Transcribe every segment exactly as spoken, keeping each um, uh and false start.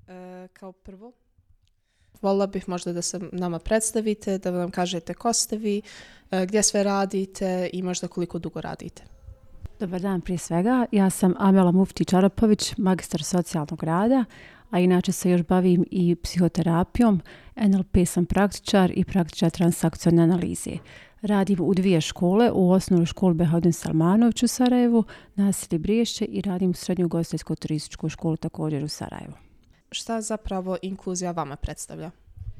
E, kao prvo, voljela bih možda da se nama predstavite, da nam kažete ko ste vi, e, gdje sve radite i možda koliko dugo radite. Dobar dan prije svega. Ja sam Amela Mufti-Čarapović, magistar socijalnog rada, a inače se još bavim i psihoterapijom. N L P sam praktičar i praktičar transakcionalne analize. Radim u dvije škole, u osnovnoj školi Behauddin Salmanović u Sarajevu, naselje Briješće, i radim u srednju ugostiteljsko-turističku školu također u Sarajevu. Šta zapravo inkluzija vama predstavlja?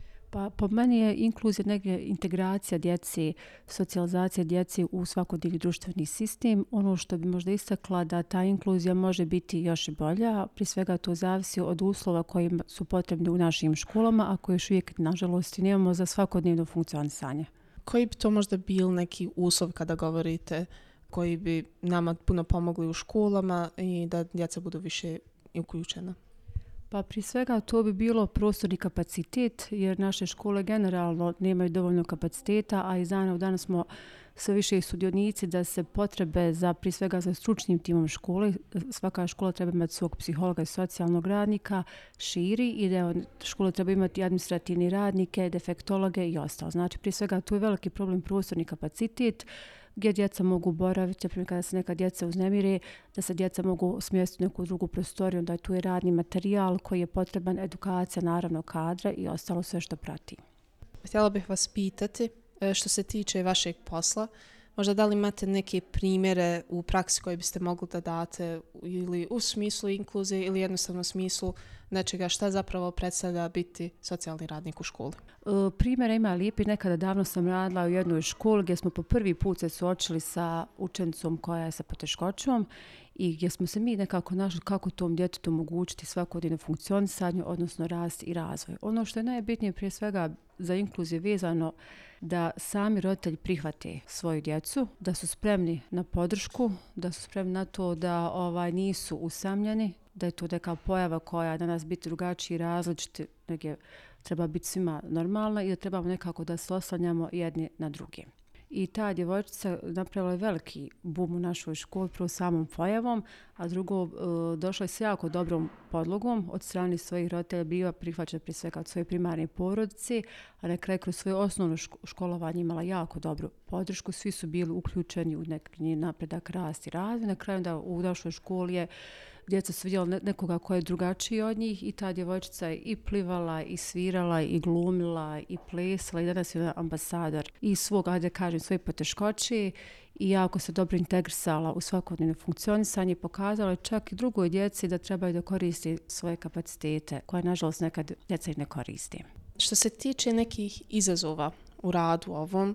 Pa po meni je inkluzija negdje integracija djece, socijalizacija djece u svakodnevni društveni sistem. Ono što bi možda istakla da ta inkluzija može biti još i bolja, prije svega to zavisi od uslova koji su potrebni u našim školama, a koje još uvijek nažalost nemamo za svakodnevno funkcionisanje. Koji bi to možda bil neki uslov kada govorite koji bi nama puno pomogli u školama i da djeca budu više uključena? Pa prije svega to bi bilo prostorni kapacitet, jer naše škole generalno nemaju dovoljno kapaciteta, a iz dana u dan smo sve više sudionici da se potrebe za, prije svega za stručnim timom škole, svaka škola treba imati svog psihologa i socijalnog radnika, širi, i da škola treba imati administrativni radnike, defektologe i ostalo. Znači prije svega tu je veliki problem prostorni kapacitet, gdje djeca mogu boraviti, naprimjer kada se neka djeca uznemire, da se djeca mogu smjestiti u neku drugu prostoriju, da je tu je radni materijal koji je potreban, edukacija naravno kadra i ostalo sve što prati. Htjela bih vas pitati što se tiče vašeg posla, možda da li imate neke primjere u praksi koje biste mogli da date ili u smislu inkluzije ili jednostavno u smislu nečega šta zapravo predstavlja biti socijalni radnik u školi? E, primjera ima lijepi. Nekada davno sam radila u jednoj školi gdje smo po prvi put se suočili sa učenicom koja je sa poteškoćom i gdje smo se mi nekako našli kako tom djetetu omogućiti svakodnevno funkcionisanje, odnosno rast i razvoj. Ono što je najbitnije prije svega za inkluziju vezano da sami roditelji prihvate svoju djecu, da su spremni na podršku, da su spremni na to da ovaj nisu usamljeni, da je to neka pojava koja danas biti drugačiji i različiti, nego treba biti svima normalna i da trebamo nekako da se oslanjamo jedni na druge. I ta djevojčica napravila je veliki bum u našoj školi, prvo samom pojavom, a drugo došla je s jako dobrom podlogom od strane svojih roditelja, bila prihvaćena prije svega od svoje primarne porodice, a na kraju kroz svoje osnovno školovanje imala jako dobru podršku, svi su bili uključeni u neki napredak, rast i razvoj. Na kraju da u našoj školi je djeca su vidjela nekoga ko je drugačiji od njih i ta djevojčica je i plivala, i svirala, i glumila, i plesala i danas je ambasador i svog, ajde kažem, svoje poteškoće i jako se dobro integrisala u svakodnevno funkcionisanje i pokazala čak i drugoj djeci da trebaju da koristi svoje kapacitete koje nažalost nekad djeca i ne koriste. Što se tiče nekih izazova u radu ovom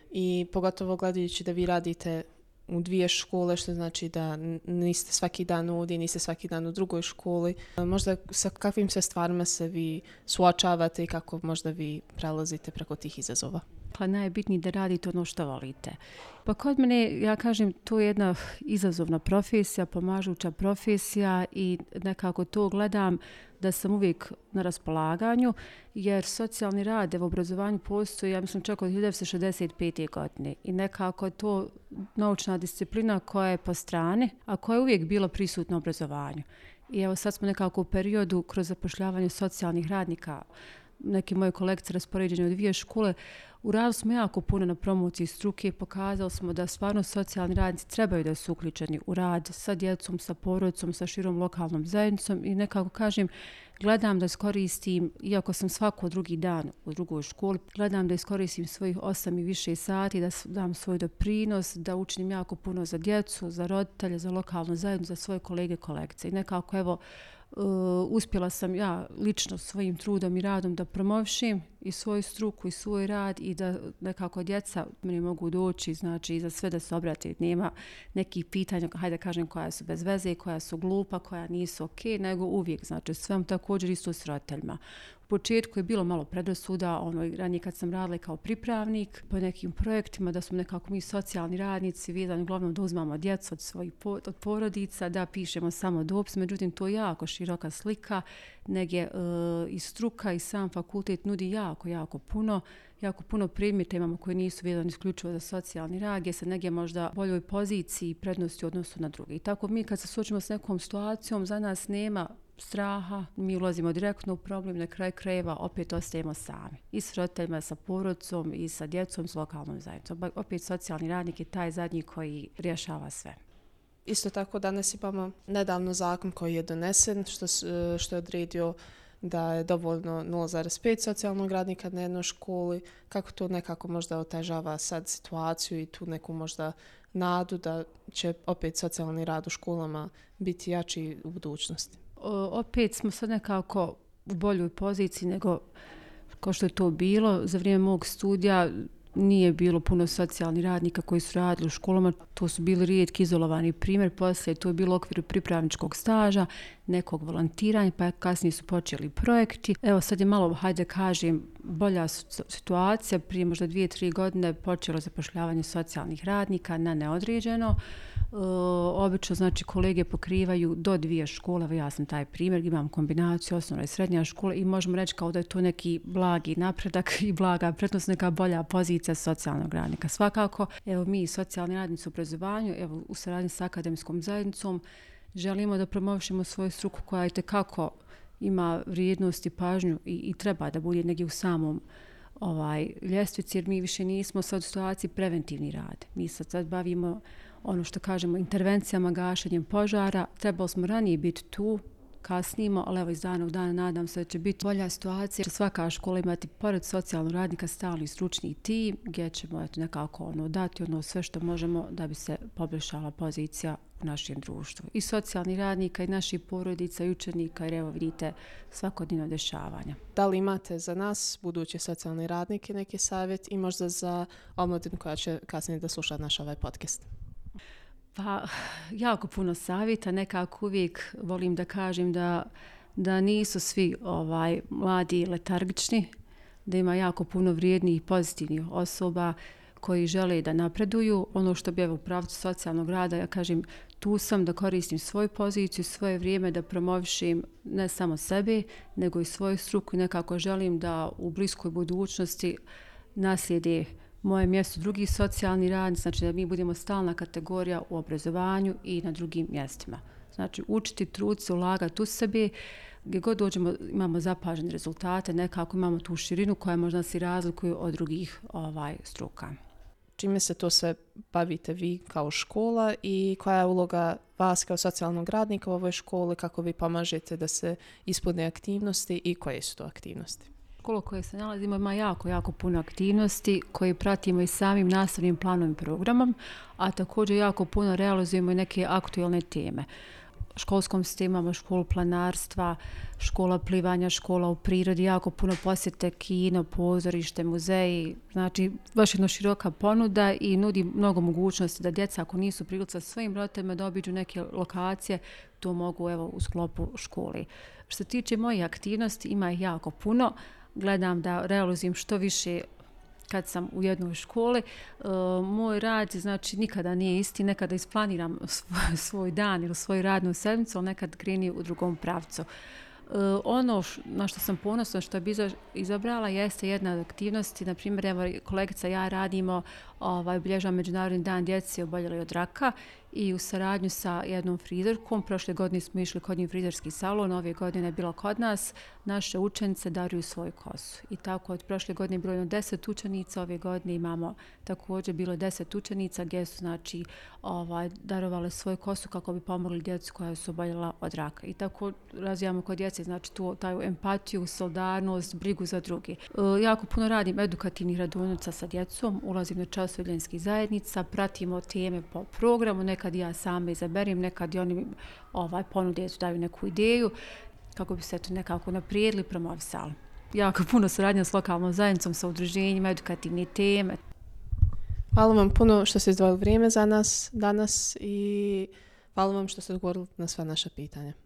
i pogotovo gledajući da vi radite u dvije škole, što znači da niste svaki dan ovdje, niste svaki dan u drugoj školi. Možda sa kakvim sve stvarima se vi suočavate i kako možda vi prelazite preko tih izazova? Pa najbitnije da radite ono što volite. Pa kod mene, ja kažem, to je jedna izazovna profesija, pomažuća profesija i nekako to gledam da sam uvijek na raspolaganju, jer socijalni rad u obrazovanju postoji, ja mislim, čak od hiljadu devetsto šezdeset pete. godine i nekako to naučna disciplina koja je po strani, a koja je uvijek bila prisutna u obrazovanju. I evo sad smo nekako u periodu kroz zapošljavanje socijalnih radnika, neke moje kolekcije raspoređene u dvije škole, uradili smo jako puno na promociji struke, pokazali smo da stvarno socijalni radnici trebaju da su uključeni u rad sa djecom, sa porodicom, sa širom lokalnom zajednicom i nekako kažem, gledam da iskoristim, iako sam svako drugi dan u drugoj školi, gledam da iskoristim svojih osam i više sati, da dam svoj doprinos, da učinim jako puno za djecu, za roditelje, za lokalnu zajednicu, za svoje kolege kolekcije. I nekako evo, Uh, uspjela sam ja lično svojim trudom i radom da promovišem i svoju struku i svoj rad i da nekako djeca meni mogu doći, znači i za sve da se obrate. Nema nekih pitanja, hajde kažem, koja su bez veze, koja su glupa, koja nisu ok, nego uvijek, znači sve također isto s roditeljima. U početku je bilo malo predrasuda, ono, ranije kad sam radila kao pripravnik po nekim projektima, da smo nekako mi socijalni radnici vezani uglavnom da uzmamo djecu od svojih od porodica, da pišemo samo dopis, međutim to je jako široka slika, negdje e, i struka i sam fakultet nudi jako, jako puno, jako puno predmeta imamo koji nisu vezani isključivo za socijalni rad, gdje se negdje možda boljoj poziciji i prednosti u odnosu na druge. I tako mi kad se suočimo s nekom situacijom, za nas nema straha, mi ulazimo direktno u problem, na kraju krajeva opet ostajemo sami. I s roditeljima, sa porodicom, i sa djecom, s lokalnom zajednicom. Opet socijalni radnik je taj zadnji koji rješava sve. Isto tako danas imamo nedavno zakon koji je donesen što, što je odredio da je dovoljno nula zarez pet socijalnog radnika na jednoj školi. Kako to nekako možda otežava sad situaciju i tu neku možda nadu da će opet socijalni rad u školama biti jači u budućnosti? O, opet smo sad nekako u boljoj poziciji nego kao što je to bilo. Za vrijeme mog studija nije bilo puno socijalnih radnika koji su radili u školama, to su bili rijetki izolovani primjer, poslije to je bilo u okviru pripravničkog staža, nekog volontiranja, pa kasnije su počeli projekti. Evo sad je malo, hajde kažem, bolja situacija, prije možda dvije, tri godine počelo zapošljavanje socijalnih radnika na neodređeno. E, obično znači kolege pokrivaju do dvije škole, ja sam taj primjer, imam kombinaciju osnovna i srednja škola i možemo reći kao da je to neki blagi napredak i blaga prednost, neka bolja pozicija socijalnog radnika. Svakako, evo mi socijalni radnici u obrazovanju, evo u saradnji s akademskom zajednicom želimo da promovišemo svoju struku koja itekako ima vrijednost i pažnju i, i treba da bude negdje u samom ovaj, ljestvici, jer mi više nismo sad u situaciji preventivni rad. Mi sad, sad bavimo ono što kažemo intervencijama, gašenjem požara. Trebali smo ranije biti tu, kasnimo, ali evo iz dana u dana nadam se da će biti bolja situacija. Svaka škola imati pored socijalnog radnika stalni stručni tim gdje ćemo eto, nekako ono, dati ono sve što možemo da bi se poboljšala pozicija u našem društvu. I socijalni radnika i naših porodica i učenika jer evo vidite svakodnevno dešavanja. Da li imate za nas, buduće socijalni radnike, neki savjet i možda za omladinu koja će kasnije da sluša naš ovaj podcast? Pa, jako puno savjeta, nekako uvijek volim da kažem da, da nisu svi ovaj, mladi letargični, da ima jako puno vrijednih i pozitivnih osoba koji žele da napreduju. Ono što bi evo u pravcu socijalnog rada, ja kažem, tu sam da koristim svoju poziciju, svoje vrijeme da promovišem ne samo sebe, nego i svoju struku i nekako želim da u bliskoj budućnosti naslijede moje mjesto drugi socijalni radnici, znači da mi budemo stalna kategorija u obrazovanju i na drugim mjestima. Znači učiti, trud se, ulagati u sebi, gdje god dođemo imamo zapažene rezultate, nekako imamo tu širinu koja možda se razlikuje od drugih ovaj, struka. Čime se to sve bavite vi kao škola i koja je uloga vas kao socijalnog radnika u ovoj školi, kako vi pomažete da se ispune aktivnosti i koje su to aktivnosti? Škola koje se nalazimo ima jako, jako puno aktivnosti koje pratimo i samim nastavnim planom i programom, a također jako puno realizujemo i neke aktualne teme. U školskom sistemu imamo školu planarstva, škola plivanja, škola u prirodi, jako puno posjete, kino, pozorište, muzeji. Znači, baš jedna široka ponuda i nudi mnogo mogućnosti da djeca ako nisu prilici sa svojim roditeljima da obiđu neke lokacije, to mogu evo u sklopu škole. Što se tiče mojih aktivnosti, ima ih jako puno. Gledam da realizujem što više kad sam u jednoj školi. E, moj rad znači nikada nije isti, nekada isplaniram svoj, svoj dan ili svoju radnu sedmicu, ali nekad kreni u drugom pravcu. E, ono š, na što sam ponosna, što bi izabrala, jeste jedna od aktivnosti. Na primjer, evo, kolegica i ja radimo, ovaj, obilježavamo Međunarodni dan djece oboljele od raka i u saradnju sa jednom frizerkom. Prošle godine smo išli kod njih frizerski salon, ove godine je bilo kod nas. Naše učenice daruju svoju kosu. I tako od prošle godine je bilo jedno deset učenica, ove godine imamo također bilo deset učenica gdje su znači, ovaj, darovale svoju kosu kako bi pomogli djecu koja su oboljela od raka. I tako razvijamo kod djece znači, tu, taj empatiju, solidarnost, brigu za drugi. E, jako puno radim edukativnih radionica sa djecom, ulazim na čas udljenskih zajednica, pratimo teme po programu, nekad ja sama izaberim, nekad i oni ovaj, ponude daju neku ideju kako bi se to nekako naprijedili, promovisali. Jako puno saradnja s lokalnom zajednicom, sa udruženjima, edukativne teme. Hvala vam puno što ste izdvojili vrijeme za nas danas i hvala vam što ste odgovorili na sva naša pitanja.